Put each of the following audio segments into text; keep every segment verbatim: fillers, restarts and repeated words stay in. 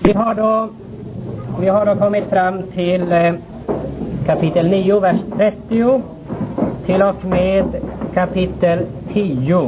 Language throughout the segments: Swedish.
Vi har då, vi har då kommit fram till eh, kapitel nio, vers trettio till och med kapitel tio.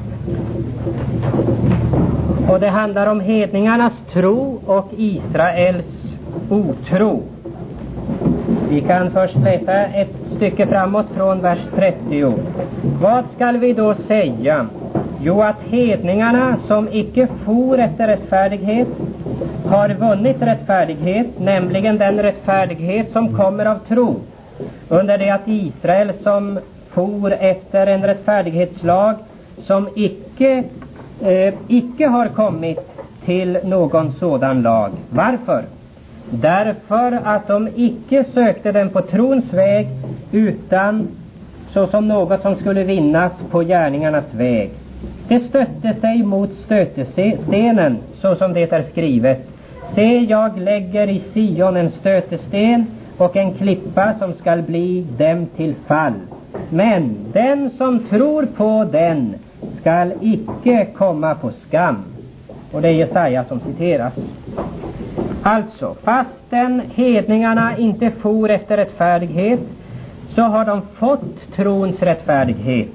Och det handlar om hedningarnas tro och Israels otro. Vi kan först läsa ett stycke framåt från vers trettio. Vad skall vi då säga? Jo, att hedningarna som icke for efter rättfärdighet har vunnit rättfärdighet, nämligen den rättfärdighet som kommer av tro, under det att Israel som for efter en rättfärdighetslag som icke, eh, icke har kommit till någon sådan lag. Varför? Därför att de icke sökte den på trons väg, utan såsom något som skulle vinnas på gärningarnas väg. Det stötte sig mot stötestenen, så som det är skrivet: Se, jag lägger i Sion en stötesten och en klippa som skall bli dem till fall. Men den som tror på den skall icke komma på skam. Och det är Jesaja som citeras. Alltså, fastän hedningarna inte for efter rättfärdighet, så har de fått trons rättfärdighet.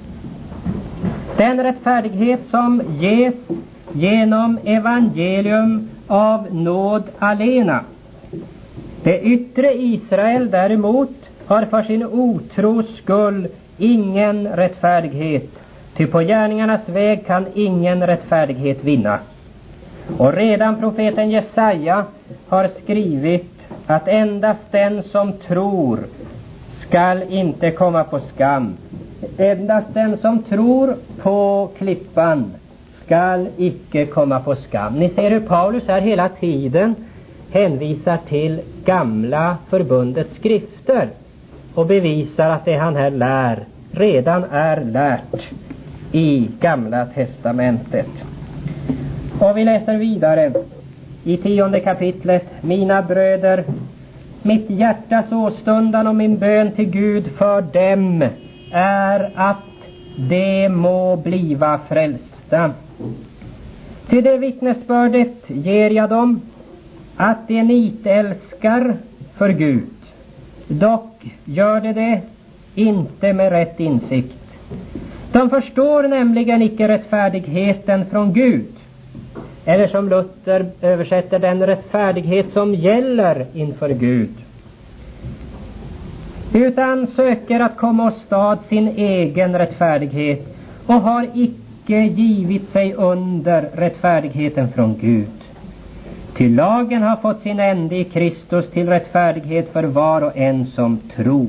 Den rättfärdighet som ges genom evangelium av nåd alena. Det yttre Israel däremot har för sin otros skull ingen rättfärdighet, ty på gärningarnas väg kan ingen rättfärdighet vinnas. Och redan profeten Jesaja har skrivit att endast den som tror skall inte komma på skam. Endast den som tror på klippan skall icke komma på skam. Ni ser hur Paulus här hela tiden hänvisar till gamla förbundets skrifter och bevisar att det han här lär redan är lärt i gamla testamentet. Och vi läser vidare i tionde kapitlet: Mina bröder, mitt hjärtas åstundan och min bön till Gud för dem är att de må bliva frälsta. Till det vittnesbördet ger jag dem att de nitälskar för Gud. Dock gör de det inte med rätt insikt. De förstår nämligen icke rättfärdigheten från Gud, eller som Luther översätter, den rättfärdighet som gäller inför Gud, utan söker att komma åstad sin egen rättfärdighet och har icke givit sig under rättfärdigheten från Gud. Ty lagen har fått sin ände i Kristus till rättfärdighet för var och en som tror.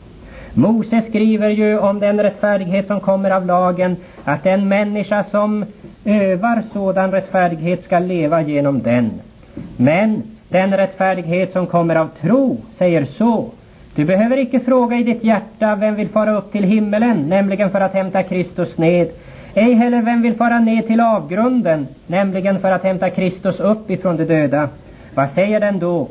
Mose skriver ju om den rättfärdighet som kommer av lagen, att den människa som övar sådan rättfärdighet ska leva genom den. Men den rättfärdighet som kommer av tro säger så: Du behöver icke fråga i ditt hjärta vem vill fara upp till himmelen, nämligen för att hämta Kristus ned. Ej heller vem vill fara ned till avgrunden, nämligen för att hämta Kristus upp ifrån de döda. Vad säger den då?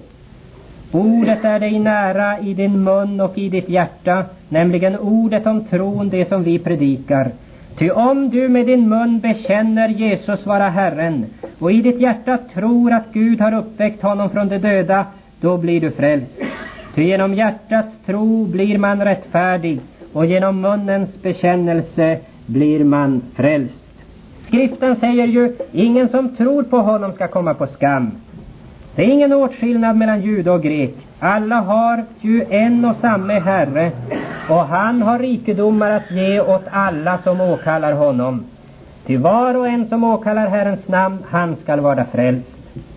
Ordet är dig nära i din mun och i ditt hjärta, nämligen ordet om tron, det som vi predikar. Ty om du med din mun bekänner Jesus vara Herren och i ditt hjärta tror att Gud har uppväckt honom från de döda, då blir du frälst. Ty genom hjärtats tro blir man rättfärdig och genom munnens bekännelse blir man frälst. Skriften säger ju: ingen som tror på honom ska komma på skam. Det är ingen åtskillnad mellan jude och grek. Alla har ju en och samma Herre, och han har rikedomar att ge åt alla som åkallar honom. Till var och en som åkallar Herrens namn, han skall vara frälst.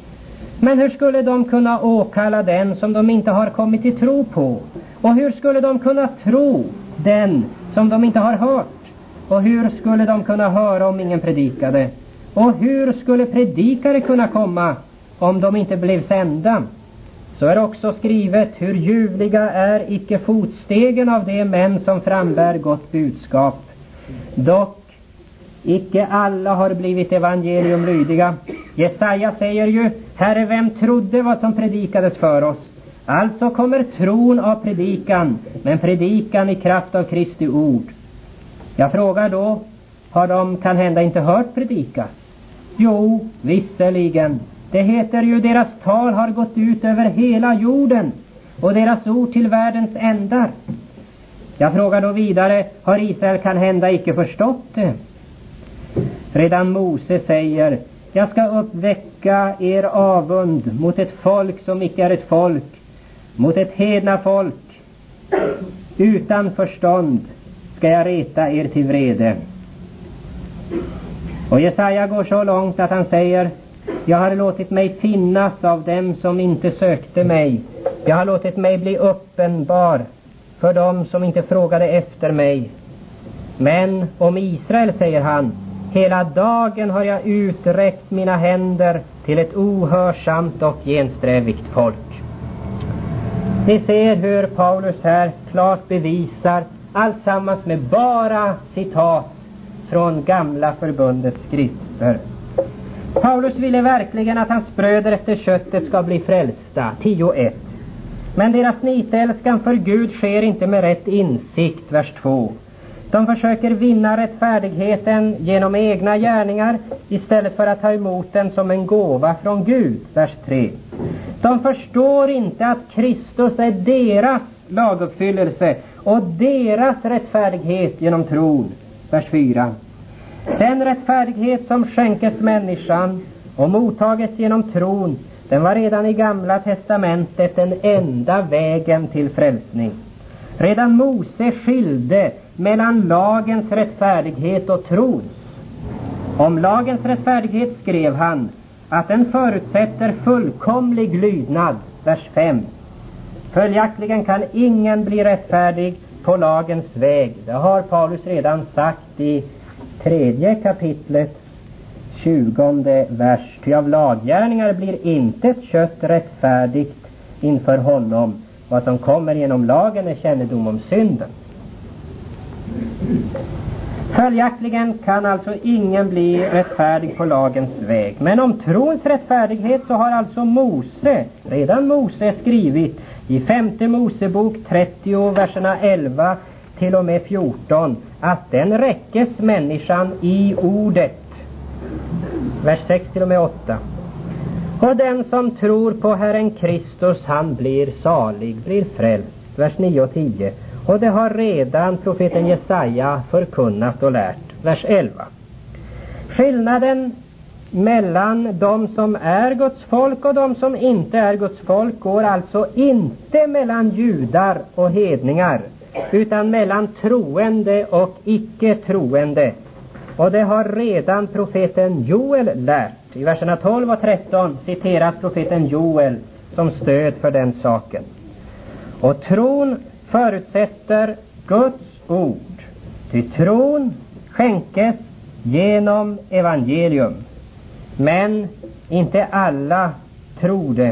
Men hur skulle de kunna åkalla den som de inte har kommit till tro på? Och hur skulle de kunna tro den som de inte har hört? Och hur skulle de kunna höra om ingen predikade? Och hur skulle predikare kunna komma om de inte blev sända? Så är också skrivet: hur ljuvliga är icke fotstegen av de män som frambär gott budskap. Dock icke alla har blivit evangelium lydiga. Jesaja säger ju: Herre, vem trodde vad som predikades för oss? Alltså kommer tron av predikan, men predikan i kraft av Kristi ord. Jag frågar då, har de kan hända inte hört predikas? Jo, visserligen. Det heter ju, deras tal har gått ut över hela jorden och deras ord till världens ändar. Jag frågar då vidare, har Israel kan hända icke förstått det? Redan Mose säger, jag ska uppväcka er avund mot ett folk som icke är ett folk, mot ett hedna folk. Utan förstånd ska jag reta er till vrede. Och Jesaja går så långt att han säger, jag har låtit mig finnas av dem som inte sökte mig. Jag har låtit mig bli uppenbar för dem som inte frågade efter mig. Men om Israel, säger han, hela dagen har jag uträckt mina händer till ett ohörsamt och gensträvigt folk. Ni ser hur Paulus här klart bevisar allsammans med bara citat från gamla förbundets skrifter. Paulus ville verkligen att hans bröder efter köttet ska bli frälsta, tio ett. Men deras nitälskan för Gud sker inte med rätt insikt, vers två. De försöker vinna rättfärdigheten genom egna gärningar istället för att ta emot den som en gåva från Gud, vers tre. De förstår inte att Kristus är deras laguppfyllelse och deras rättfärdighet genom tron, vers fyra. Den rättfärdighet som skänkes människan och mottages genom tron, den var redan i Gamla testamentet den enda vägen till frälsning. Redan Mose skilde mellan lagens rättfärdighet och trons. Om lagens rättfärdighet skrev han att den förutsätter fullkomlig lydnad, vers fem. Följaktligen kan ingen bli rättfärdig på lagens väg. Det har Paulus redan sagt i tredje kapitlet, tjugonde vers. Ty av laggärningar blir inte ett kött rättfärdigt inför honom. Vad som kommer genom lagen är kännedom om synden. Följaktligen kan alltså ingen bli rättfärdig på lagens väg. Men om trons rättfärdighet så har alltså Mose, redan Mose skrivit i femte Mosebok trettio, verserna elva till och med fjorton, att den räckes människan i ordet. Vers sex till och med åtta. Och den som tror på Herren Kristus, han blir salig, blir frälst. Vers nio och tio. Och det har redan profeten Jesaja förkunnat och lärt. Vers elva. Skillnaden mellan de som är Guds folk och de som inte är Guds folk går alltså inte mellan judar och hedningar, utan mellan troende och icke troende. Och det har redan profeten Joel lärt. I verserna tolv och tretton citeras profeten Joel som stöd för den saken. Och tron förutsätter Guds ord. Till tron skänkes genom evangelium. Men inte alla tror det.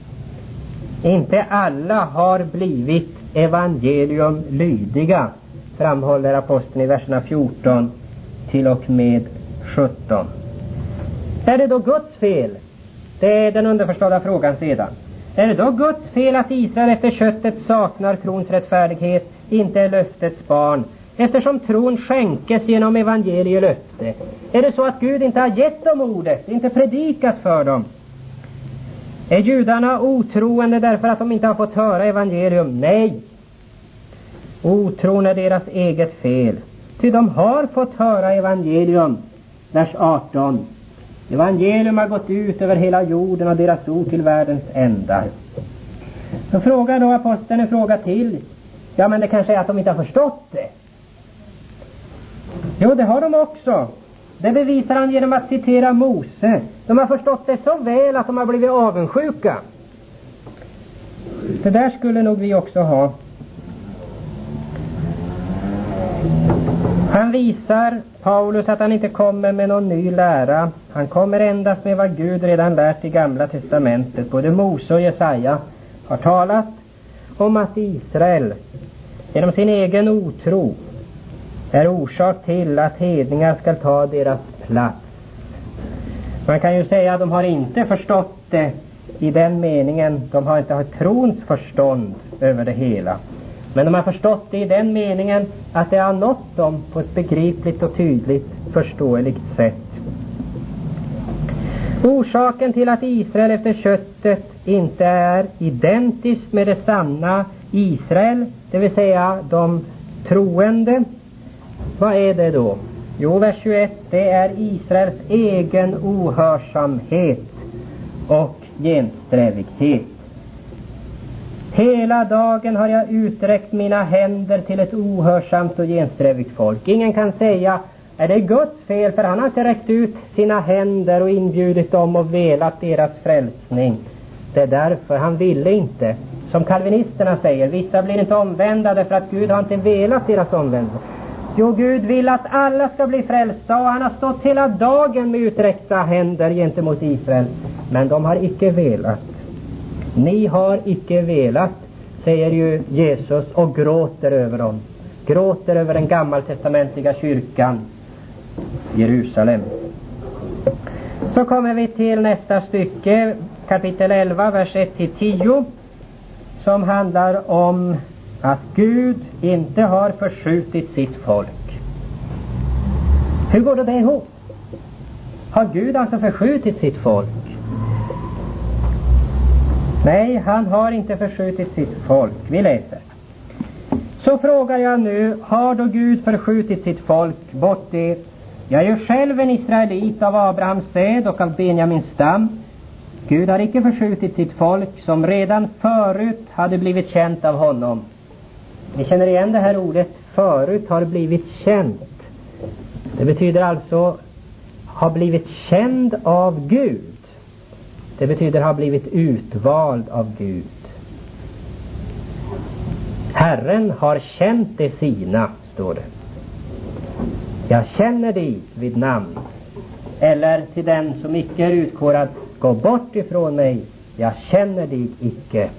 Inte alla har blivit evangelium lydiga, framhåller aposteln i verserna fjorton till och med sjutton. Är det då Guds fel? Det är den underförstådda frågan sedan. Är det då Guds fel att Israel efter köttet saknar trons rättfärdighet, inte är löftets barn, eftersom tron skänkes genom evangelielöfte? Är det så att Gud inte har gett dem ordet, inte predikat för dem? Är judarna otroende därför att de inte har fått höra evangelium? Nej. Otron är deras eget fel. Ty de har fått höra evangelium. Vers arton. Evangelium har gått ut över hela jorden och deras ord till världens ändar. Så frågar då aposteln en fråga till. Ja, men det kanske är att de inte har förstått det. Jo, det har de också. Det bevisar han genom att citera Mose. De har förstått det så väl att de har blivit avundsjuka. Det där skulle nog vi också ha. Han visar Paulus att han inte kommer med någon ny lära. Han kommer endast med vad Gud redan lärt i Gamla testamentet. Både Mose och Jesaja har talat om att Israel genom sin egen otro är orsak till att hedningar ska ta deras plats. Man kan ju säga att de har inte förstått det i den meningen. De har inte haft trons förstånd över det hela. Men de har förstått det i den meningen att det har nått dem på ett begripligt och tydligt förståeligt sätt. Orsaken till att Israel efter köttet inte är identiskt med det sanna Israel, det vill säga de troende, vad är det då? Jo, vers tjugoett, det är Israels egen ohörsamhet och gensträvighet. Hela dagen har jag uträckt mina händer till ett ohörsamt och gensträvigt folk. Ingen kan säga, är det Guds fel, för han har inte räckt ut sina händer och inbjudit dem och velat deras frälsning. Det är därför han ville inte. Som kalvinisterna säger, vissa blir inte omvända därför att Gud har inte velat deras omvändelse. Jo, Gud vill att alla ska bli frälsta, och han har stått hela dagen med uträckta händer gentemot Israel. Men de har icke velat. Ni har icke velat, säger ju Jesus, och gråter över dem. Gråter över den gammaltestamentliga kyrkan Jerusalem. Så kommer vi till nästa stycke, kapitel elva, vers ett till tio, som handlar om att Gud inte har förskjutit sitt folk. Hur går det ihop? Har Gud alltså förskjutit sitt folk? Nej, han har inte förskjutit sitt folk. Vi läser. Så frågar jag nu, har då Gud förskjutit sitt folk bort det? Jag är ju själv en israelit av Abrahams säd och av Benjamins stam. Gud har icke förskjutit sitt folk som redan förut hade blivit känt av honom. Ni känner igen det här ordet, förut har blivit känt. Det betyder alltså har blivit känd av Gud. Det betyder ha blivit utvald av Gud. Herren har känt det sina, står det. Jag känner dig vid namn. Eller till den som icke är utkårad, gå bort ifrån mig, jag känner dig icke.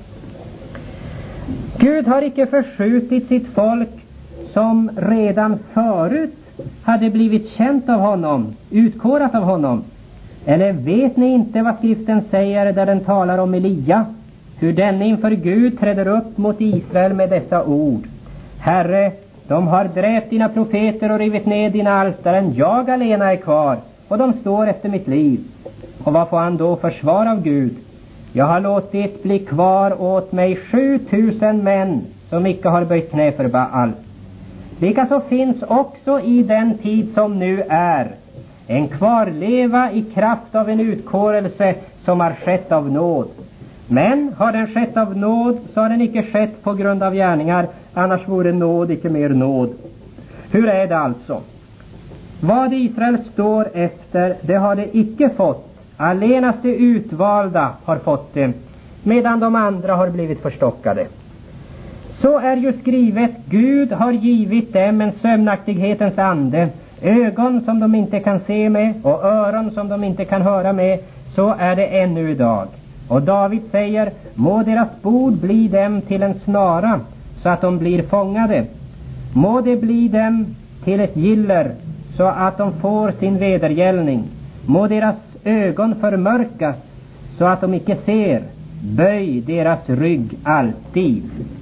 Gud har icke förskjutit sitt folk som redan förut hade blivit känt av honom, utkårat av honom. Eller vet ni inte vad skriften säger där den talar om Elia? Hur den inför Gud träder upp mot Israel med dessa ord. Herre, de har dräpt dina profeter och rivit ner dina altaren. Jag alena är kvar, och de står efter mitt liv. Och vad får han då för svar av Gud? Jag har låtit bli kvar åt mig sju tusen män som icke har böjt knä för Baal. Likaså finns också i den tid som nu är en kvarleva i kraft av en utkårelse som har skett av nåd. Men har den skett av nåd, så har den icke skett på grund av gärningar, annars vore nåd icke mer nåd. Hur är det alltså? Vad Israel står efter, det har det icke fått. Allenast de utvalda har fått det, medan de andra har blivit förstockade. Så är ju skrivet, Gud har givit dem en sömnaktighetens ande, ögon som de inte kan se med och öron som de inte kan höra med. Så är det ännu idag. Och David säger, må deras bord bli dem till en snara, så att de blir fångade. Må det bli dem till ett giller, så att de får sin vedergällning. Må deras ögon förmörkas, så att de icke ser. Böj deras rygg alltid.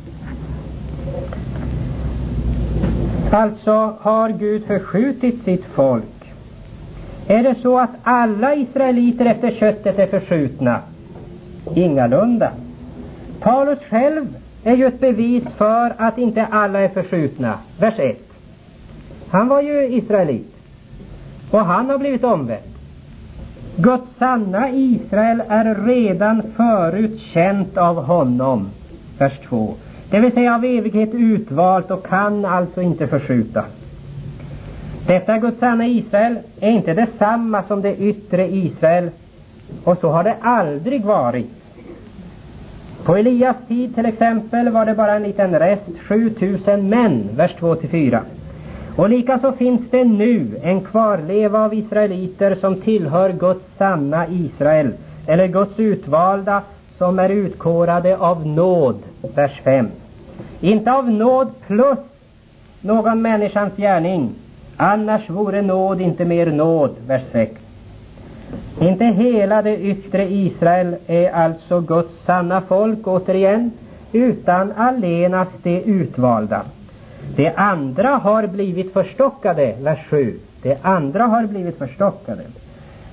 Alltså har Gud förskjutit sitt folk. Är det så att alla israeliter efter köttet är förskjutna? Ingalunda. Paulus själv är ju ett bevis för att inte alla är förskjutna. Vers ett. Han var ju israelit, och han har blivit omvänd. Guds sanna Israel är redan förut känt av honom. Vers två. Det vill säga av evighet utvalt och kan alltså inte förskjuta. Detta Guds sanna Israel är inte detsamma som det yttre Israel, och så har det aldrig varit. På Elias tid till exempel var det bara en liten rest, sju tusen män, vers två till fyra. Och likaså finns det nu en kvarleva av israeliter som tillhör Guds sanna Israel, eller Guds utvalda som är utkårade av nåd, vers fem. Inte av nåd plus någon människans gärning, annars vore nåd inte mer nåd, vers sex. Inte hela det yttre Israel är alltså Guds sanna folk återigen, utan allenast det utvalda. Det andra har blivit förstockade, vers sju. Det andra har blivit förstockade.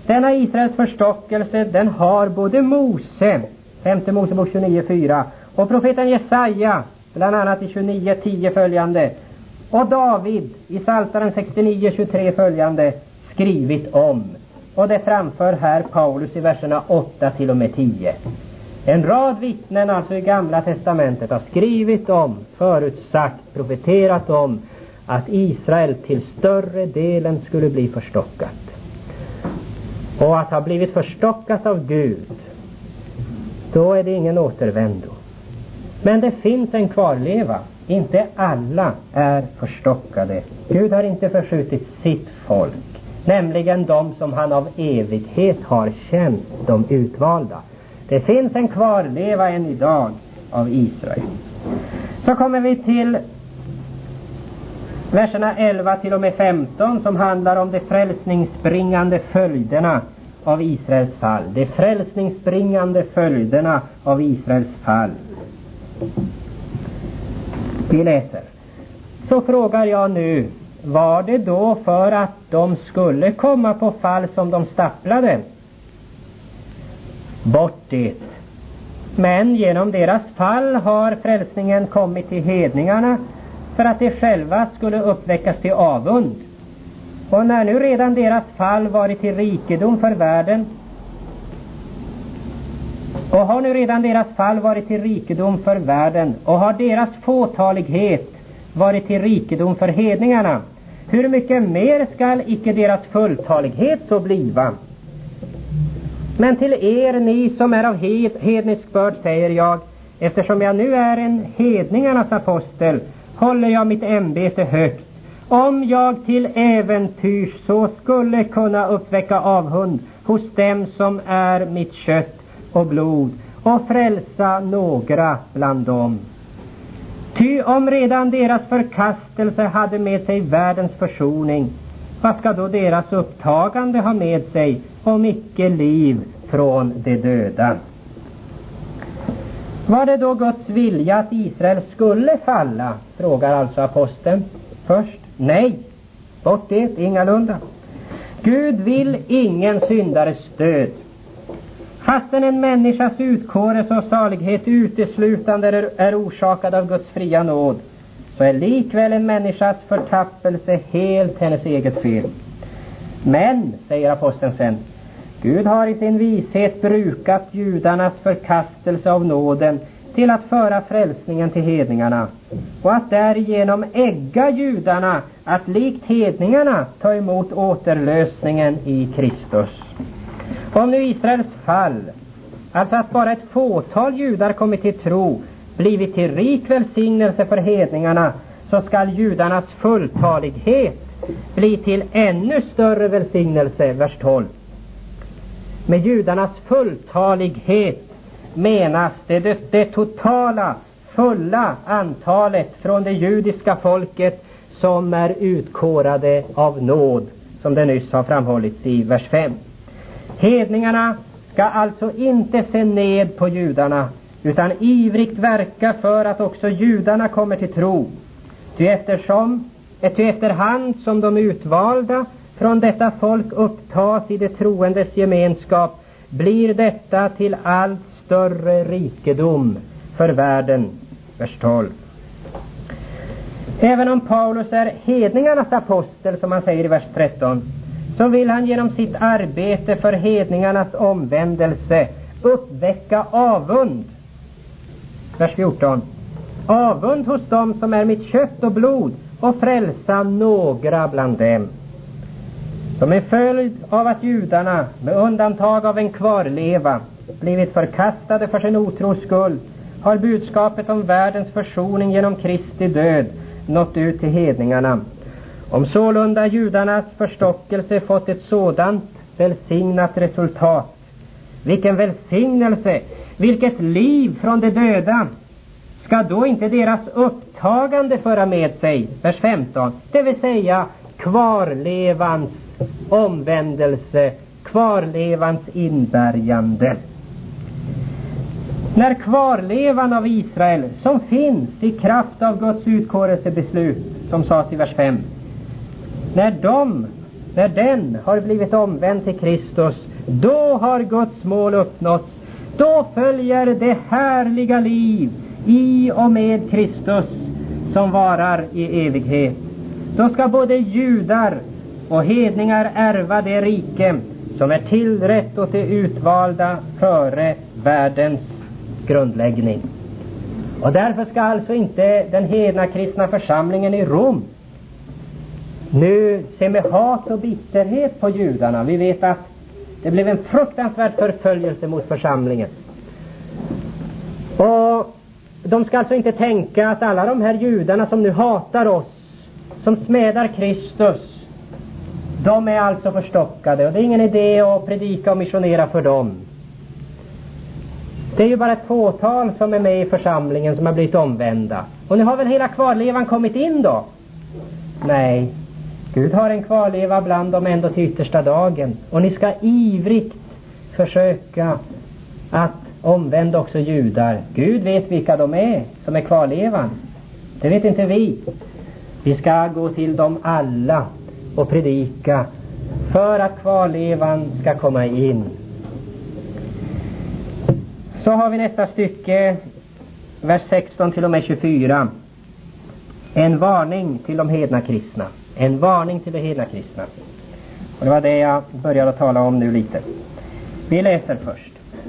Denna Israels förstockelse, den har både Mose, femte Mosebok tjugonio fyra, och profeten Jesaja, bland annat i tjugonio tio följande, och David i Psaltaren sextionio tjugotre följande skrivit om. Och det framför här Paulus i verserna åtta till och med tio. En rad vittnen alltså i Gamla testamentet har skrivit om, förutsagt, profeterat om att Israel till större delen skulle bli förstockat. Och att ha blivit förstockat av Gud, då är det ingen återvändo. Men det finns en kvarleva. Inte alla är förstockade. Gud har inte förskjutit sitt folk, nämligen de som han av evighet har känt, de utvalda. Det finns en kvarleva än idag av Israel. Så kommer vi till verserna elva till och med femton, som handlar om de frälsningsbringande följderna av Israels fall. De frälsningsbringande följderna av Israels fall. Vi läser. Så frågar jag nu, var det då för att de skulle komma på fall som de stapplade? Bort det. Men genom deras fall har frälsningen kommit till hedningarna, för att de själva skulle uppväckas till avund. Och när nu redan deras fall varit till rikedom för världen, och har nu redan deras fall varit till rikedom för världen, och har deras fåtalighet varit till rikedom för hedningarna, hur mycket mer skall icke deras fulltalighet så bliva? Men till er, ni som är av hed, hednisk börd, säger jag, eftersom jag nu är en hedningarnas apostel, håller jag mitt ämbete högt. Om jag till äventyrs så skulle kunna uppväcka avund hos dem som är mitt kött och blod, och frälsa några bland dem. Ty om redan deras förkastelse hade med sig världens försoning, vad ska då deras upptagande ha med sig, om icke liv från de döda? Var det då Guds vilja att Israel skulle falla? Frågar alltså aposteln först. Nej, bort det, ingalunda. Gud vill ingen syndares stöd. Fastän en människas utkårelse och salighet uteslutande är, är orsakad av Guds fria nåd, så är likväl en människas förtappelse helt hennes eget fel. Men, säger aposteln sen, Gud har i sin vishet brukat judarnas förkastelse av nåden till att föra frälsningen till hedningarna, och att därigenom ägga judarna att likt hedningarna ta emot återlösningen i Kristus. Om nu Israels fall, alltså att bara ett fåtal judar kommit till tro, blivit till rik välsignelse för hedningarna, så skall judarnas fulltalighet bli till ännu större välsignelse, vers tolv. Med judarnas fulltalighet menas det, det, det totala, fulla antalet från det judiska folket som är utkårade av nåd, som det nyss har framhållits i vers fem. Hedningarna ska alltså inte se ned på judarna, utan ivrigt verka för att också judarna kommer till tro. Ty eftersom, ty efterhand som de utvalda från detta folk upptas i det troendes gemenskap, blir detta till allt större rikedom för världen. Vers tolv. Även om Paulus är hedningarnas apostel, som han säger i vers tretton, så vill han genom sitt arbete för hedningarnas omvändelse uppväcka avund. Vers fjorton. Avund hos dem som är mitt kött och blod, och frälsa några bland dem. Som en följd av att judarna, med undantag av en kvarleva, blivit förkastade för sin otros skull, har budskapet om världens försoning genom Kristi död nått ut till hedningarna. Om sålunda judarnas förstockelse fått ett sådant välsignat resultat, vilken välsignelse, vilket liv från de döda ska då inte deras upptagande föra med sig? Vers femton. Det vill säga kvarlevans omvändelse, kvarlevans inbärgande. När kvarlevan av Israel, som finns i kraft av Guds utkårelsebeslut, som sades i vers fem, när de när den har blivit omvänd till Kristus, då har Guds mål uppnåtts. Då följer det härliga liv i och med Kristus som varar i evighet. Då ska både judar och hedningar ärva det rike som är tillrätt åt det utvalda före världens grundläggning. Och därför ska alltså inte den hedna kristna församlingen i Rom nu se med hat och bitterhet på judarna. Vi vet att det blev en fruktansvärd förföljelse mot församlingen. Och de ska alltså inte tänka att alla de här judarna som nu hatar oss, som smädar Kristus, de är alltså förstockade och det är ingen idé att predika och missionera för dem. Det är ju bara ett fåtal som är med i församlingen som har blivit omvända. Och nu har väl hela kvarlevan kommit in då? Nej, Gud har en kvarleva bland dem ändå till yttersta dagen. Och ni ska ivrigt försöka att omvända också judar. Gud vet vilka de är som är kvarlevan. Det vet inte vi. Vi ska gå till dem alla och predika för att kvarlevan ska komma in. Så har vi nästa stycke, vers sexton till och med tjugofyra. En varning till de hedna kristna. En varning till de hedna kristna. Och det var det jag började att tala om nu lite. Vi läser först.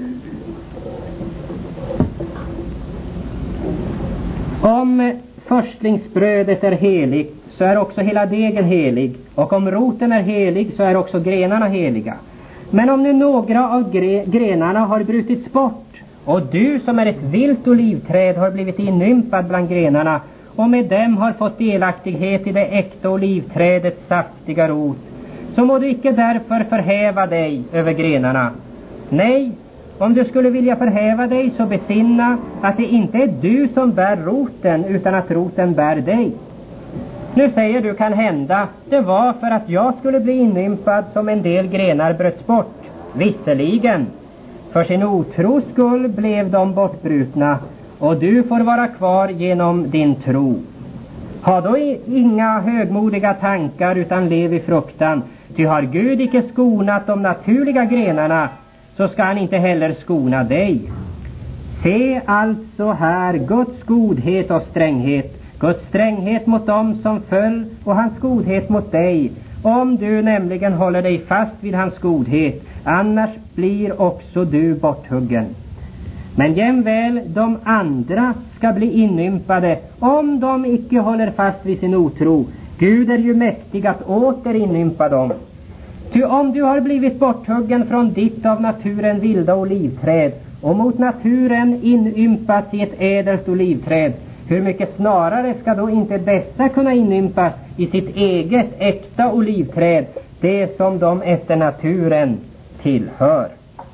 Om förstlingsbrödet är heligt, så är också hela degen helig. Och om roten är helig, så är också grenarna heliga. Men om nu några av gre- grenarna har brutits bort, och du som är ett vilt olivträd har blivit inympad bland grenarna, och med dem har fått delaktighet i det äkta olivträdets saftiga rot, så må du icke därför förhäva dig över grenarna. Nej, om du skulle vilja förhäva dig, så besinna att det inte är du som bär roten, utan att roten bär dig. Nu säger du, kan hända, det var för att jag skulle bli inympad som en del grenar bröts bort. Visserligen, för sin otros skull blev de bortbrutna, och du får vara kvar genom din tro. Ha då inga högmodiga tankar, utan lev i fruktan. Ty har Gud icke skonat de naturliga grenarna, så ska han inte heller skona dig. Se alltså här Guds godhet och stränghet. Guds stränghet mot dem som föll, och hans godhet mot dig, om du nämligen håller dig fast vid hans godhet. Annars blir också du borthuggen. Men jämväl de andra ska bli inympade, om de icke håller fast vid sin otro. Gud är ju mäktig att åter inympa dem. Ty om du har blivit borthuggen från ditt av naturen vilda olivträd, och mot naturen inympats i ett ädelt olivträd, hur mycket snarare ska då inte dessa kunna inympas i sitt eget äkta olivträd, det som de efter naturen tillhör.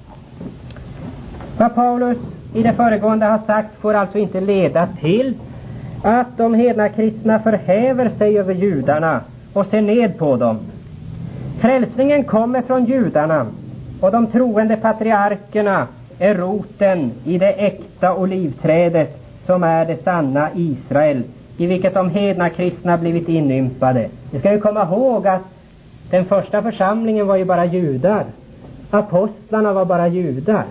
Vad Paulus i det föregående har sagt får alltså inte leda till att de hedna kristna förhäver sig över judarna och ser ned på dem. Frälsningen kommer från judarna, och de troende patriarkerna är roten i det äkta olivträdet som är det sanna Israel, i vilket de hedna kristna blivit inympade. Vi ska ju komma ihåg att den första församlingen var ju bara judar. Apostlarna var bara judar.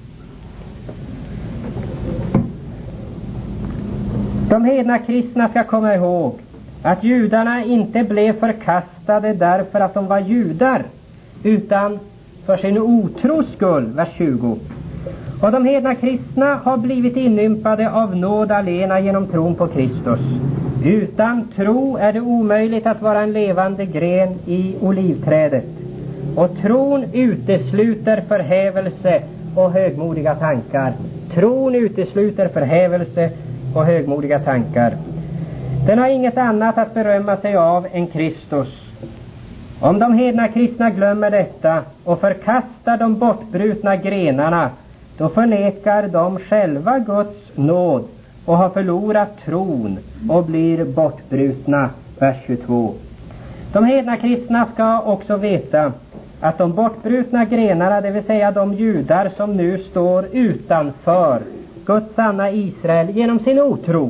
De hedna kristna ska komma ihåg att judarna inte blev förkastade därför att de var judar, utan för sin otros skull, vers tjugo. Och de hedna kristna har blivit inympade av nåd alena genom tron på Kristus. Utan tro är det omöjligt att vara en levande gren i olivträdet. Och tron utesluter förhävelse och högmodiga tankar. Tron utesluter förhävelse och högmodiga tankar. Den har inget annat att berömma sig av än Kristus. Om de hedna kristna glömmer detta och förkastar de bortbrutna grenarna, då förnekar de själva Guds nåd och har förlorat tron och blir bortbrutna. Vers tjugotvå. De hedna kristna ska också veta att de bortbrutna grenarna, det vill säga de judar som nu står utanför Guds sanna Israel genom sin otro,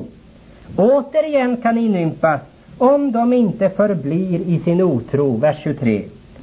återigen kan inympas om de inte förblir i sin otro. Vers tjugotre.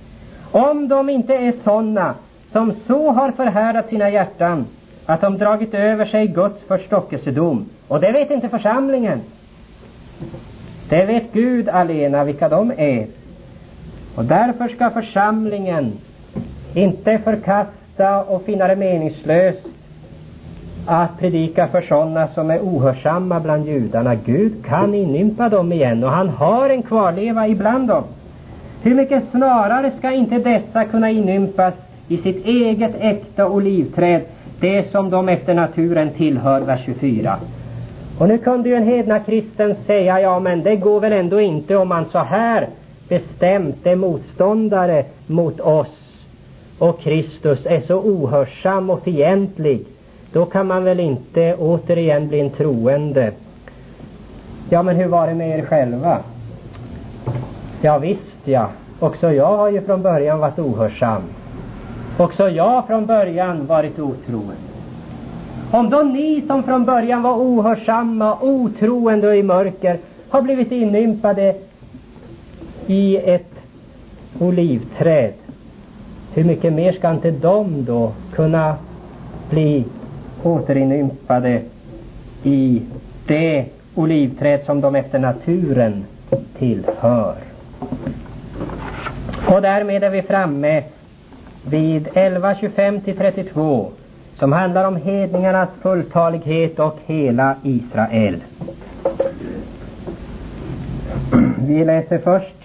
Om de inte är sådana som så har förhärdat sina hjärtan att de dragit över sig Guds förstockelsedom, och det vet inte församlingen, det vet Gud alena vilka de är. Och därför ska församlingen inte förkasta och finna det meningslöst att predika för sådana som är ohörsamma bland judarna. Gud kan inympa dem igen, och han har en kvarleva ibland dem. Hur mycket snarare ska inte dessa kunna inympas i sitt eget äkta olivträd, det som de efter naturen tillhör, vers tjugofyra. Och nu kunde ju en hedna kristen säga, ja men det går väl ändå inte om man så här bestämt är motståndare mot oss och Kristus är så ohörsam och fientlig. Då kan man väl inte återigen bli en troende. Ja, men hur var det med er själva? Ja visst, ja. Också jag har ju från början varit ohörsam. Också jag från början varit otroende. Om då ni som från början var ohörsamma, otroende och i mörker har blivit inympade i ett olivträd, hur mycket mer ska inte de då kunna bli återinympade i det olivträd som de efter naturen tillhör? Och därmed är vi framme vid elva tjugofem till trettiotvå, som handlar om hedningarnas fulltalighet och hela Israel. Vi läser först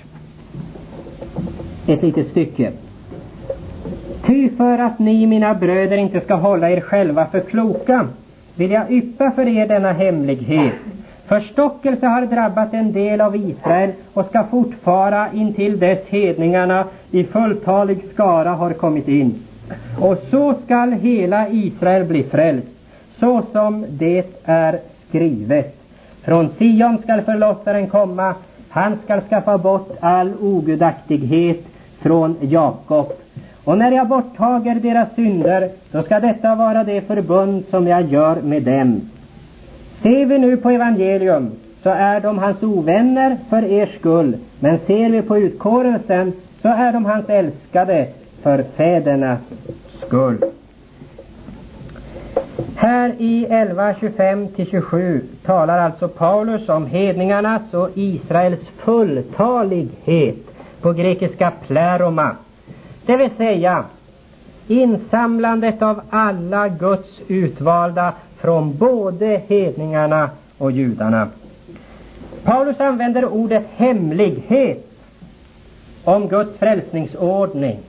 ett litet stycke. Ty för att ni, mina bröder, inte ska hålla er själva för kloka, vill jag yppa för er denna hemlighet. Förstockelse har drabbat en del av Israel och ska fortfara intill dess hedningarna i fulltalig skara har kommit in. Och så skall hela Israel bli frälst, så som det är skrivet. Från Sion skall förlossaren komma, han skall skaffa bort all ogudaktighet från Jakob. Och när jag borttager deras synder, då ska detta vara det förbund som jag gör med dem. Ser vi nu på evangelium, så är de hans ovänner för er skull. Men ser vi på utkårelsen, så är de hans älskade för fädernas skull. Här i elva tjugofem till tjugosju talar alltså Paulus om hedningarnas och Israels fulltalighet, på grekiska pleroma. Det vill säga insamlandet av alla Guds utvalda från både hedningarna och judarna. Paulus använder ordet hemlighet om Guds frälsningsordning.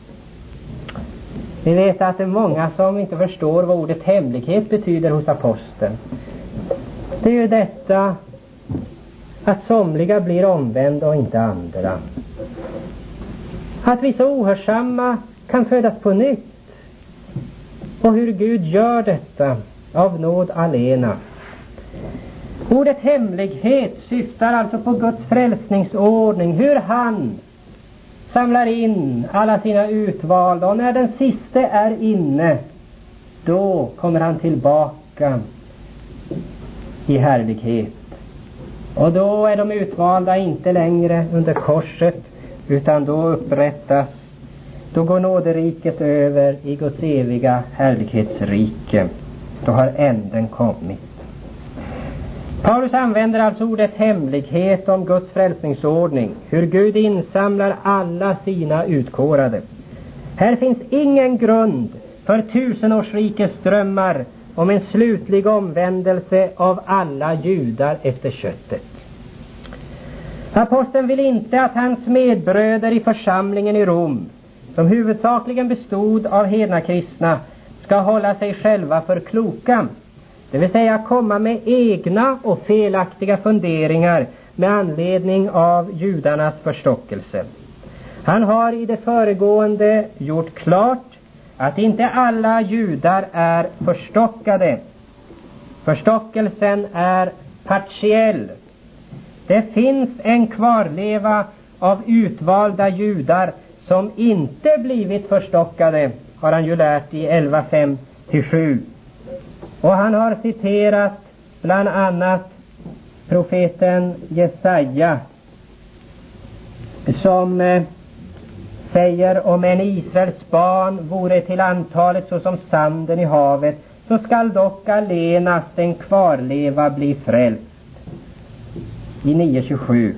Vi vet att det är många som inte förstår vad ordet hemlighet betyder hos aposteln. Det är ju detta att somliga blir omvända och inte andra. Att vissa ohörsamma kan födas på nytt. Och hur Gud gör detta av nåd alena. Ordet hemlighet syftar alltså på Guds frälsningsordning. Hur han samlar in alla sina utvalda. Och när den siste är inne, då kommer han tillbaka i härlighet. Och då är de utvalda inte längre under korset, utan då upprättas, då går nåderiket över i Guds eviga härlighetsrike. Då har änden kommit. Paulus använder alltså ordet hemlighet om Guds frälsningsordning, hur Gud insamlar alla sina utkårade. Här finns ingen grund för tusenårsrikes drömmar om en slutlig omvändelse av alla judar efter köttet. Aposteln vill inte att hans medbröder i församlingen i Rom, som huvudsakligen bestod av hedna kristna, ska hålla sig själva för kloka. Det vill säga komma med egna och felaktiga funderingar med anledning av judarnas förstockelse. Han har i det föregående gjort klart att inte alla judar är förstockade. Förstockelsen är partiell. Det finns en kvarleva av utvalda judar som inte blivit förstockade, har han ju lärt i elva fem till sju. Och han har citerat bland annat profeten Jesaja, som eh, säger: om en Israels barn vore till antalet såsom sanden i havet, så skall dock allenast en kvarleva bli frälst. I nio tjugosju.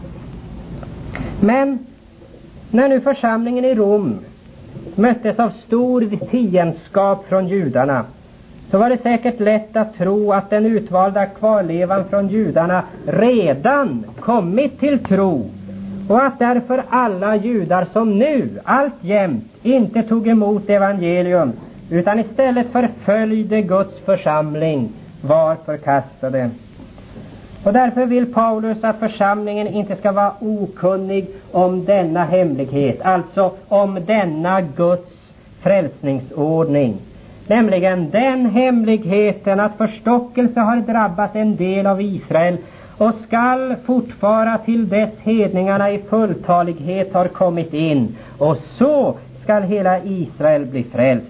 Men när nu församlingen i Rom möttes av stor fiendskap från judarna, så var det säkert lätt att tro att den utvalda kvarlevan från judarna redan kommit till tro, och att därför alla judar som nu alltjämt inte tog emot evangelium utan istället förföljde Guds församling var förkastade. Och därför vill Paulus att församlingen inte ska vara okunnig om denna hemlighet, alltså om denna Guds frälsningsordning. Nämligen den hemligheten att förstockelse har drabbat en del av Israel och skall fortfara till dess hedningarna i fulltalighet har kommit in, och så skall hela Israel bli frälst.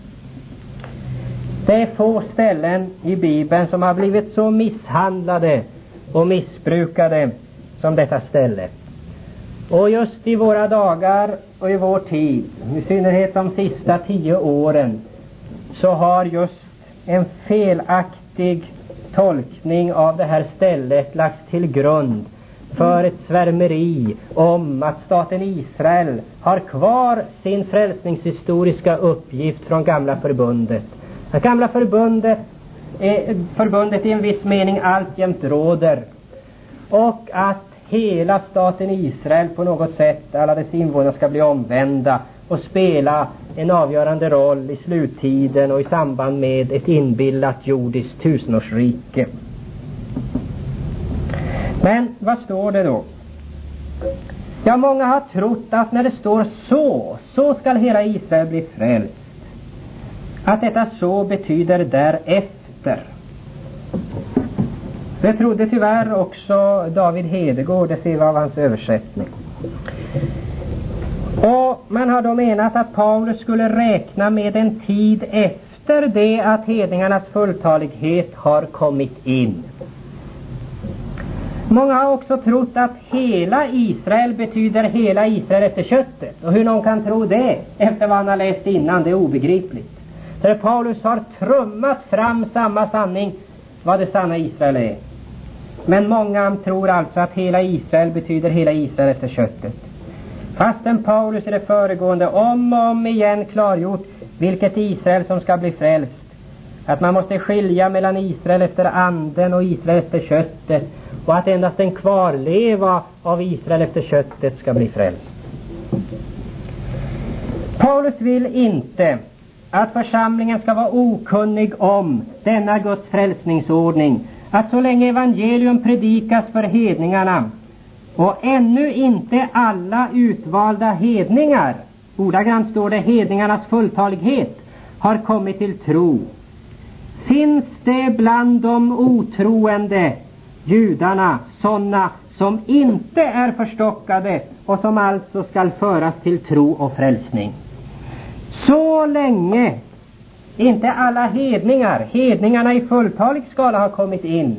Det är få ställen i Bibeln som har blivit så misshandlade och missbrukade som detta ställe. Och just i våra dagar och i vår tid, i synnerhet de sista tio åren, så har just en felaktig tolkning av det här stället lagts till grund för ett svärmeri om att staten Israel har kvar sin frälsningshistoriska uppgift från gamla förbundet. Det gamla förbundet, eh, förbundet i en viss mening alltjämt råder, och att hela staten Israel på något sätt, alla dess invånare, ska bli omvända och spela en avgörande roll i sluttiden och i samband med ett inbillat jordiskt tusenårsrike. Men vad står det då? Ja, många har trott att när det står så, så skall hela Israel bli frälst, att detta så betyder därefter. Det trodde tyvärr också David Hedegård, det ser vi av hans översättning. Och man har då menat att Paulus skulle räkna med en tid efter det att hedningarnas fulltalighet har kommit in. Många har också trott att hela Israel betyder hela Israel efter köttet. Och hur någon kan tro det efter vad han har läst innan, det är obegripligt. För Paulus har trummat fram samma sanning, vad det sanna Israel är. Men många tror alltså att hela Israel betyder hela Israel efter köttet. Fastän Paulus i det föregående om och om igen klargjort vilket Israel som ska bli frälst. Att man måste skilja mellan Israel efter anden och Israel efter köttet, och att endast en kvarleva av Israel efter köttet ska bli frälst. Paulus vill inte att församlingen ska vara okunnig om denna Guds frälsningsordning, att så länge evangelium predikas för hedningarna och ännu inte alla utvalda hedningar, ordagrant står det hedningarnas fulltalighet, har kommit till tro, finns det bland de otroende judarna sådana som inte är förstockade och som alltså skall föras till tro och frälsning. Så länge inte alla hedningar, hedningarna i fulltalig skala har kommit in,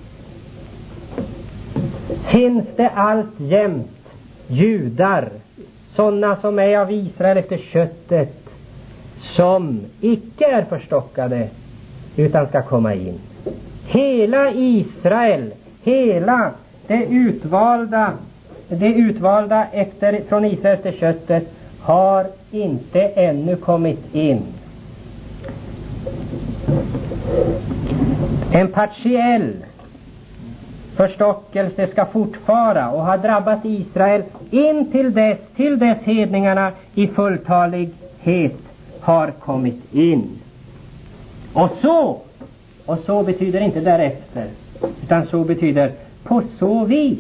finns det alltjämt judar, sådana som är av Israel efter köttet, som icke är förstockade utan ska komma in. Hela Israel, hela det utvalda, det utvalda efter, från Israel efter köttet, har inte ännu kommit in. En partiell förstockelse ska fortfara och ha drabbat Israel in till dess, till dess hedningarna i fulltalighet har kommit in. Och så, och så betyder inte därefter, utan så betyder på så vis.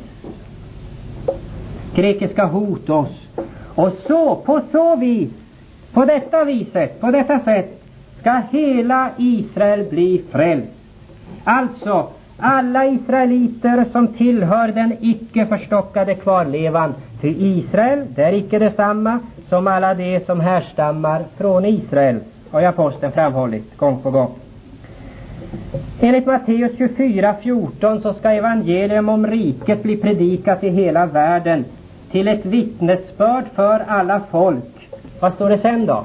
Grekiska hotos. Och så, på så vis, på detta viset, på detta sätt ska hela Israel bli frälst. Alltså, alla israeliter som tillhör den icke förstockade kvarlevan till Israel, det är icke detsamma som alla de som härstammar från Israel, har aposteln framhållit gång på gång. Enligt Matteus tjugofyra fjorton så ska evangelium om riket bli predikat i hela världen till ett vittnesbörd för alla folk. Vad står det sen då?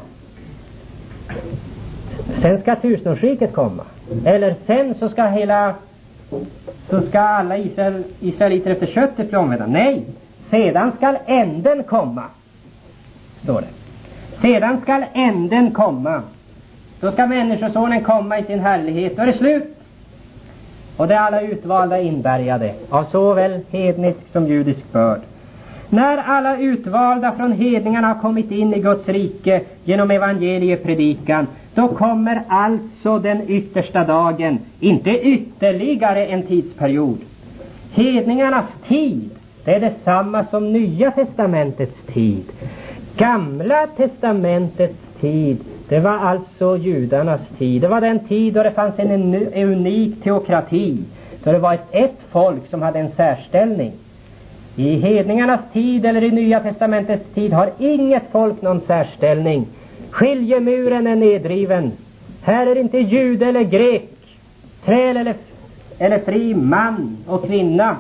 Sen ska tusenårsriket komma. Eller sen så ska hela så ska alla Israel, israeliter efter köttet bli omvända. Nej, sedan ska änden komma, står det. Sedan ska änden komma. Då ska människosonen komma i sin härlighet. Då är det slut. Och det är alla utvalda inbärgade av såväl hednisk som judisk börd. När alla utvalda från hedningarna har kommit in i Guds rike genom evangeliepredikan, då kommer alltså den yttersta dagen, inte ytterligare en tidsperiod. Hedningarnas tid, det är detsamma som Nya testamentets tid. Gamla testamentets tid, det var alltså judarnas tid. Det var den tid då det fanns en unik teokrati, då det var ett, ett folk som hade en särställning. I hedningarnas tid eller i Nya testamentets tid har inget folk någon särställning. Skiljemuren är nedriven. Här är det inte jude eller grek, träl eller, eller fri, man och kvinna.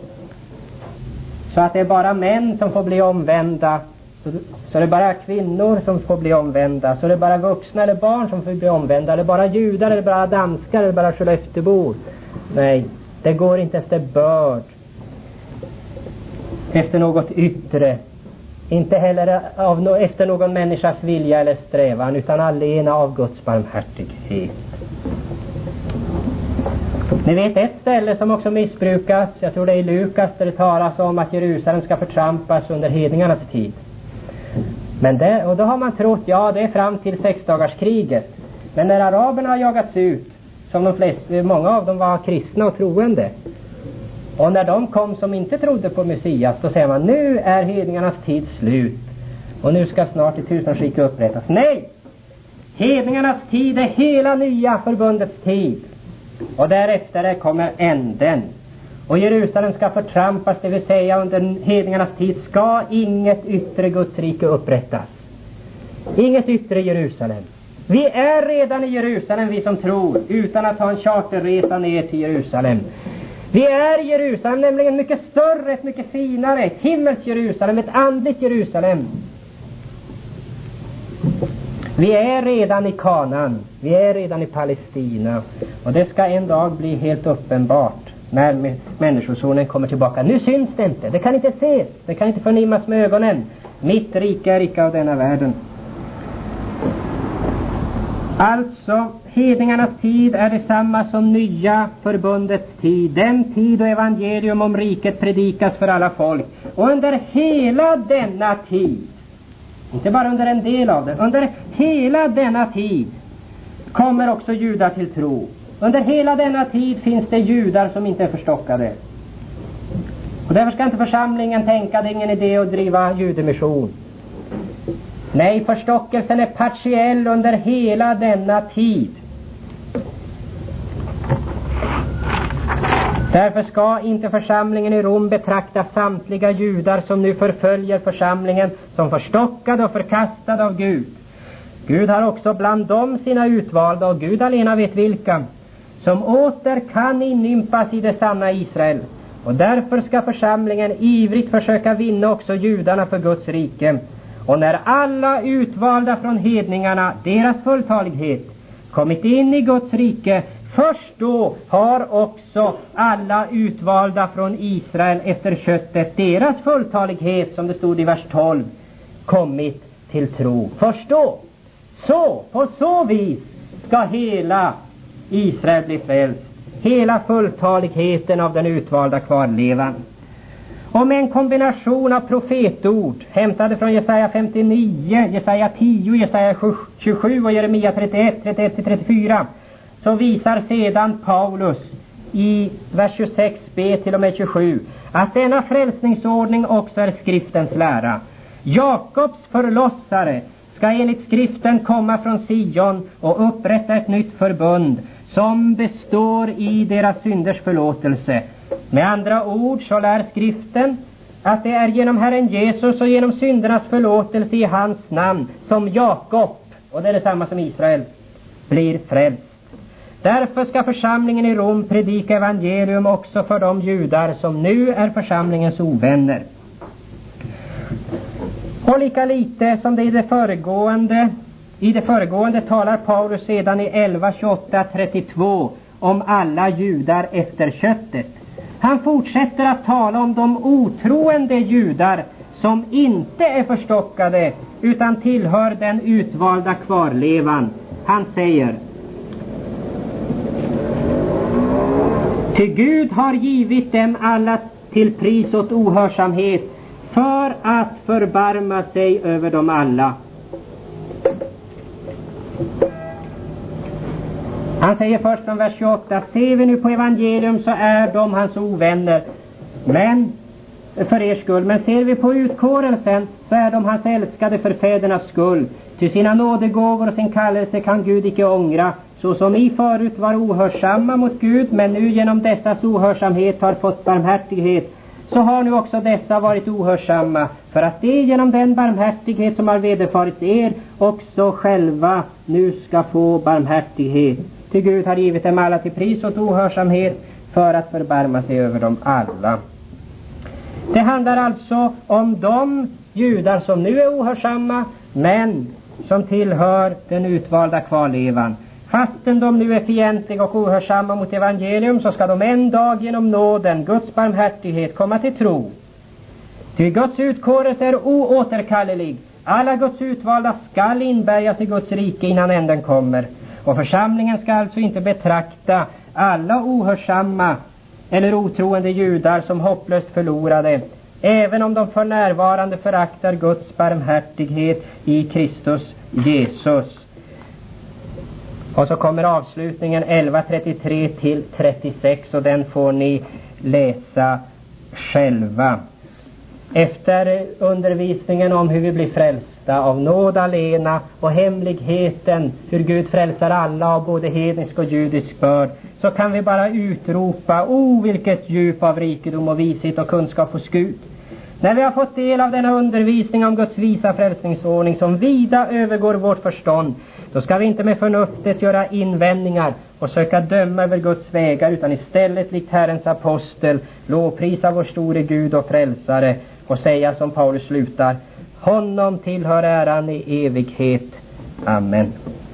Så att det är bara män som får bli omvända. Så, så det är bara kvinnor som får bli omvända. Så det är bara vuxna eller barn som får bli omvända. Eller bara judar, eller bara danskar, eller bara Skellefteåbor. Nej, det går inte efter börd, efter något yttre, inte heller av no- efter någon människas vilja eller strävan, utan alena av Guds barmhärtighet. Ni vet ett ställe som också missbrukas, jag tror det är i Lukas, där det talas om att Jerusalem ska förtrampas under hedningarnas tid. Men det, och då har man trott, ja det är fram till sexdagarskriget. Men när araberna har jagats ut, som de flesta, många av dem var kristna och troende, och när de kom som inte trodde på Messias, då säger man, nu är hedningarnas tid slut. Och nu ska snart ett tusenårsrike upprättas. Nej! Hedningarnas tid är hela nya förbundets tid. Och därefter kommer änden. Och Jerusalem ska förtrampas, det vill säga under hedningarnas tid ska inget yttre Gudsrike upprättas. Inget yttre Jerusalem. Vi är redan i Jerusalem, vi som tror, utan att ha en charterresa ner till Jerusalem. Vi är i Jerusalem, nämligen mycket större, ett mycket finare, ett himmels Jerusalem, ett andligt Jerusalem. Vi är redan i Kanaan, vi är redan i Palestina, och det ska en dag bli helt uppenbart när människosonen kommer tillbaka. Nu syns det inte, det kan inte ses, det kan inte förnimmas med ögonen. Mitt rike är icke av denna världen. Alltså, hedningarnas tid är detsamma som nya förbundets tid. Den tid då evangelium om riket predikas för alla folk. Och under hela denna tid, inte bara under en del av det, under hela denna tid kommer också judar till tro. Under hela denna tid finns det judar som inte är förstockade. Och därför ska inte församlingen tänka det är ingen idé att driva judemission. Nej, förstockelsen är partiell under hela denna tid. Därför ska inte församlingen i Rom betrakta samtliga judar som nu förföljer församlingen som förstockade och förkastade av Gud. Gud har också bland dem sina utvalda, och Gud alena vet vilka, som åter kan inympas i det sanna Israel. Och därför ska församlingen ivrigt försöka vinna också judarna för Guds rike. Och när alla utvalda från hedningarna, deras fulltalighet, kommit in i Guds rike, först då har också alla utvalda från Israel efter köttet, deras fulltalighet, som det stod i vers tolv, kommit till tro. Först då. Så, på så vis ska hela Israel bli frälst. Hela fulltaligheten av den utvalda kvarlevan. Och med en kombination av profetord hämtade från Jesaja femtionio, Jesaja tio, Jesaja tjugosju och Jeremia trettioett, trettioett till trettiofyra, så visar sedan Paulus i vers tjugosex b till och med tjugosju att denna frälsningsordning också är skriftens lära. Jakobs förlossare ska enligt skriften komma från Sion och upprätta ett nytt förbund som består i deras synders förlåtelse. Med andra ord så lär skriften att det är genom Herren Jesus och genom syndernas förlåtelse i hans namn som Jakob, och det är detsamma som Israel, blir frälst. Därför ska församlingen i Rom predika evangelium också för de judar som nu är församlingens ovänner. Och lika lite som det i det föregående i det föregående talar Paulus sedan i elva tjugoåtta trettiotvå om alla judar efter köttet. Han fortsätter att tala om de otroende judar som inte är förstockade utan tillhör den utvalda kvarlevan. Han säger: Ty Gud har givit dem alla till pris åt ohörsamhet för att förbarma sig över dem alla. Han säger först från vers tjugoåtta: Ser vi nu på evangelium så är de hans ovänner, men för er skull. Men ser vi på utkårelsen så är de hans älskade för fädernas skull. Till sina nådegåvor och sin kallelse kan Gud icke ångra. Så som i förut var ohörsamma mot Gud, men nu genom dessas ohörsamhet har fått barmhärtighet, så har nu också dessa varit ohörsamma, för att det genom den barmhärtighet som har vederfarit er också själva nu ska få barmhärtighet. Till Gud har givit dem alla till pris åt ohörsamhet för att förbarma sig över dem alla. Det handlar alltså om de judar som nu är ohörsamma, men som tillhör den utvalda kvarlevan. Fastän de nu är fientliga och ohörsamma mot evangelium, så ska de en dag genom nåden, Guds barmhärtighet, komma till tro. Ty Guds utkårelse är oåterkallelig. Alla Guds utvalda skall inbärgas i Guds rike innan änden kommer. Och församlingen ska alltså inte betrakta alla ohörsamma eller otroende judar som hopplöst förlorade, även om de för närvarande föraktar Guds barmhärtighet i Kristus Jesus. Och så kommer avslutningen elva trettiotre till trettiosex, och den får ni läsa själva. Efter undervisningen om hur vi blir frälsta av nåd alena och hemligheten hur Gud frälsar alla av både hednisk och judisk börd, så kan vi bara utropa: o, vilket djup av rikedom och vishet och kunskap hos Gud. När vi har fått del av denna undervisning om Guds visa frälsningsordning som vida övergår vårt förstånd, då ska vi inte med förnuftet göra invändningar och söka döma över Guds vägar, utan istället likt Herrens apostel lovprisa vår store Gud och frälsare och säga som Paulus slutar: honom tillhör äran i evighet. Amen.